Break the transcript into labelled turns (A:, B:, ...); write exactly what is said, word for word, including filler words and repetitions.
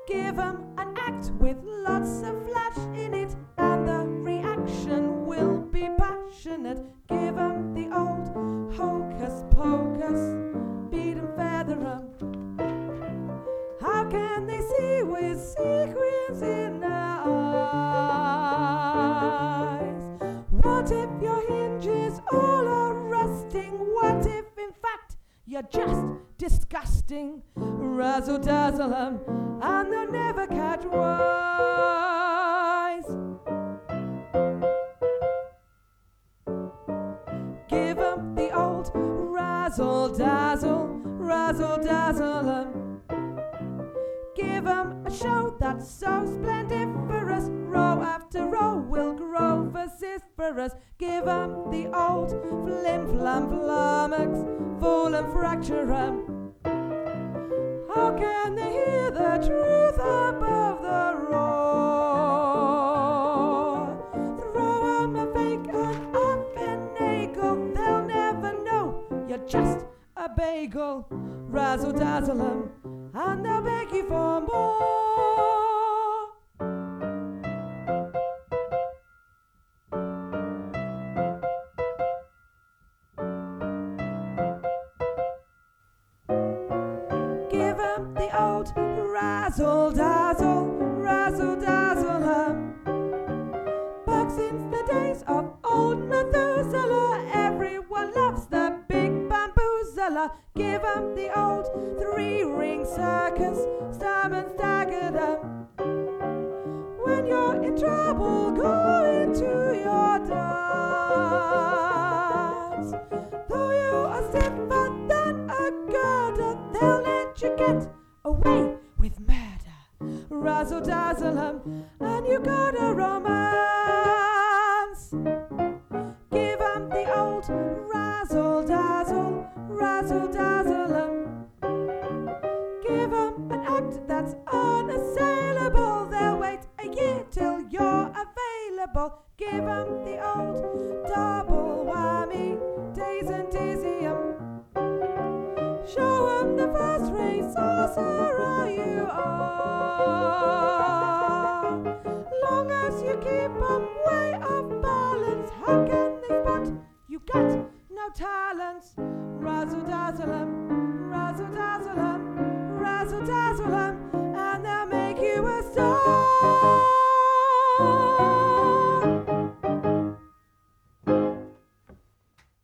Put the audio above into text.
A: Give 'em an act with lots of flash in it, and the reaction will be passionate. Give 'em the old hocus pocus, beat 'em, feather 'em. How can they see with sequins in their eyes? What if your hinges all are rusting? What if in fact you're just disgusting? Razzle dazzle 'em, and they'll never catch wise. Give 'em the old razzle dazzle, razzle dazzle 'em. Give 'em a show that's so splendiferous, row after row will grow vociferous. Give 'em the old flim flam flummox, fool and fracture 'em. How can they hear the truth above the roar? Throw 'em a fake and a finagle, they'll never know you're just a bagel. Razzle dazzle 'em, and they'll beg you for more. Give 'em the old razzle dazzle, razzle dazzle 'em. Back since the days of old Methuselah, everyone loves the big bamboozler. Give 'em the old three-ring circus, stam and stagger them. When you're in trouble, go into your dance. Though you are stiffer than a girder, they'll let you get away with murder. Razzle dazzle 'em, and you got a romance. Give 'em the old razzle dazzle, razzle dazzle 'em. Give 'em an act that's unassailable, they'll wait a year till you're available. Give 'em the old double whammy, daze and dizzy 'em. Show 'em the first-rate sorcerer you are. Long as you keep 'em way off balance, how can they spot you got no talents? Razzle dazzle 'em, razzle dazzle 'em, razzle dazzle 'em, and they'll make you a star.